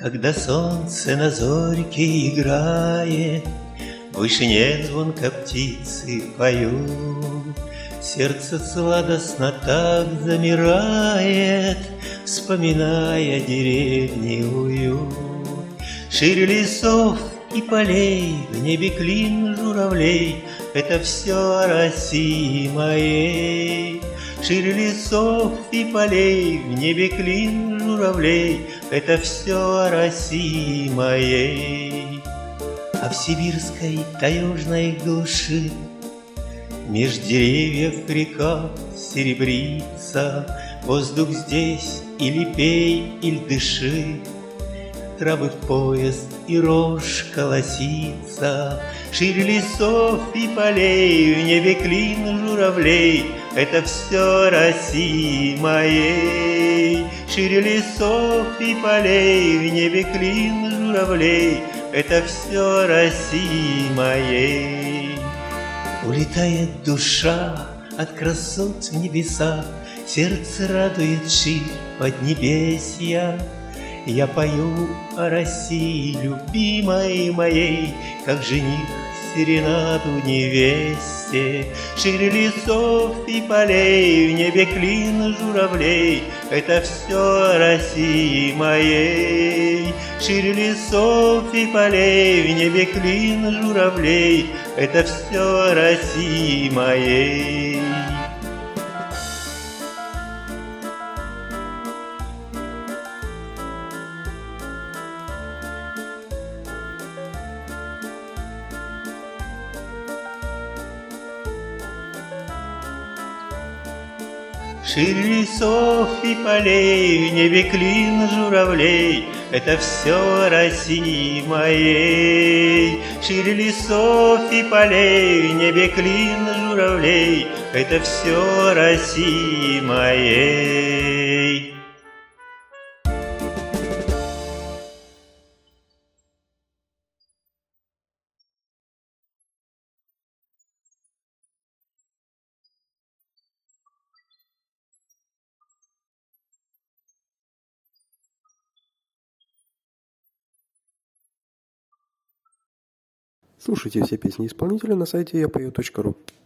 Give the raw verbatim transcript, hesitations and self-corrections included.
Когда солнце на зорьке играет, в вышине звонко птицы поют, сердце сладостно так замирает, вспоминая деревни уют. Ширь лесов и полей, в небе клин журавлей — это все о России моей. Ширь лесов и полей, в небе клин журавлей — это все о России моей. А в сибирской таежной глуши меж деревьев река серебрится, воздух здесь или пей, или дыши, травы в поезд и рожь колосится. Ширь лесов и полей, в небе клин журавлей — это все России моей. Ширь лесов и полей, в небе клин журавлей — это все России моей. Улетает душа от красот в небеса, сердце радует ширь поднебесья. Я пою о России, любимой моей, как жених серенаду невесте. Ширь лесов и полей, в небе клин журавлей — это все о России моей. Ширь лесов и полей, в небе клин журавлей — это все о России моей. Ширь лесов и полей, в небе клин журавлей — это все о России моей. Ширь лесов и полей, в небе клин журавлей — это все о России моей. Слушайте все песни исполнителя на сайте я пою точка ру.